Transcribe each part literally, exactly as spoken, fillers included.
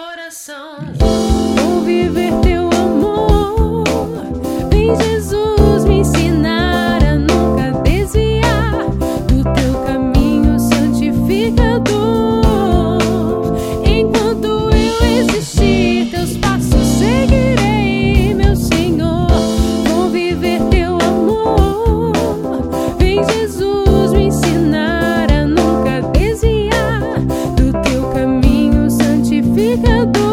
coração. Vou viver teu amor. Vem, Jesus, me ensinar a nunca desviar do teu caminho santificador. Enquanto eu existir, teus passos seguirei, meu Senhor. Vou viver teu amor. Vem, Jesus, me ensinar a nunca desviar do teu caminho santificador.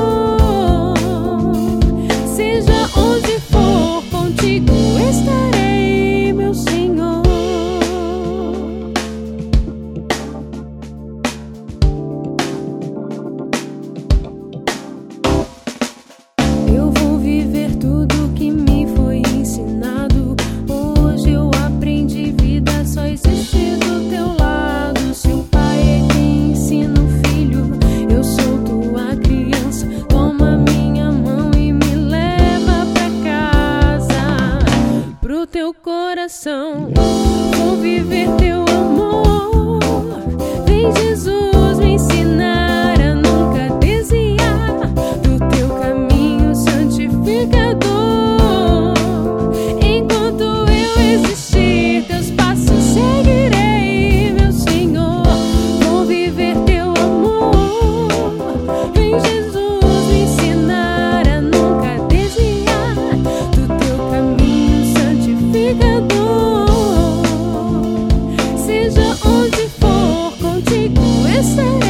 Seja onde for, contigo estarei, meu Senhor. Eu vou viver tudo que me foi ensinado. Hoje eu aprendi, vida só existe do teu lado. Se o pai é quem ensina o filho, eu sou tua criança. Toma minha mão e me leva pra casa, pro teu coração. Vou viver teu amor. Vem, Jesus, me ensinar a nunca desviar do teu caminho santificador. Enquanto eu existir, teus passos seguirei, meu Senhor. Vou viver teu amor. Vem, Jesus, me ensinar a nunca desviar do teu caminho santificador. Seja onde for, contigo estarei.